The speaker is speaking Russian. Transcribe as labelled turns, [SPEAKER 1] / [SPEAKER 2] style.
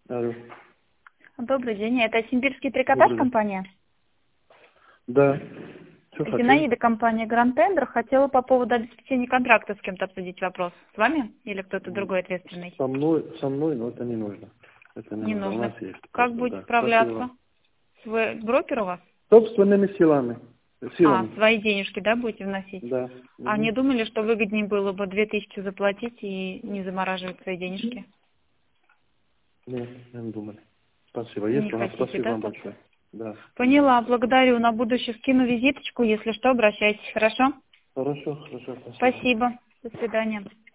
[SPEAKER 1] Алло.
[SPEAKER 2] Добрый день, это Симбирский трикотаж
[SPEAKER 1] Добрый день.
[SPEAKER 2] компания?
[SPEAKER 1] Да. Что хотели?
[SPEAKER 2] Зинаида, компания Grand Tender. Хотела по поводу обеспечения контракта с кем-то обсудить вопрос. С вами или кто-то другой ответственный?
[SPEAKER 1] Со мной, но это не нужно. Это не
[SPEAKER 2] Не
[SPEAKER 1] нужно. У
[SPEAKER 2] нужно.
[SPEAKER 1] нас есть.
[SPEAKER 2] Как
[SPEAKER 1] просто,
[SPEAKER 2] будете
[SPEAKER 1] да.
[SPEAKER 2] справляться?
[SPEAKER 1] Спасибо.
[SPEAKER 2] Вы брокер у вас?
[SPEAKER 1] Собственными силами.
[SPEAKER 2] Свои денежки, да, будете вносить?
[SPEAKER 1] Да.
[SPEAKER 2] А
[SPEAKER 1] Мгм.
[SPEAKER 2] не думали, что выгоднее было бы 2000 заплатить и не замораживать свои денежки?
[SPEAKER 1] Нет, не думали. Спасибо.
[SPEAKER 2] Не
[SPEAKER 1] Если вам,
[SPEAKER 2] хотите,
[SPEAKER 1] спасибо
[SPEAKER 2] да,
[SPEAKER 1] вам
[SPEAKER 2] пока?
[SPEAKER 1] большое. Да.
[SPEAKER 2] Поняла, благодарю. На будущее скину визиточку. Если что, обращайтесь, хорошо?
[SPEAKER 1] Хорошо, спасибо.
[SPEAKER 2] Спасибо. До свидания.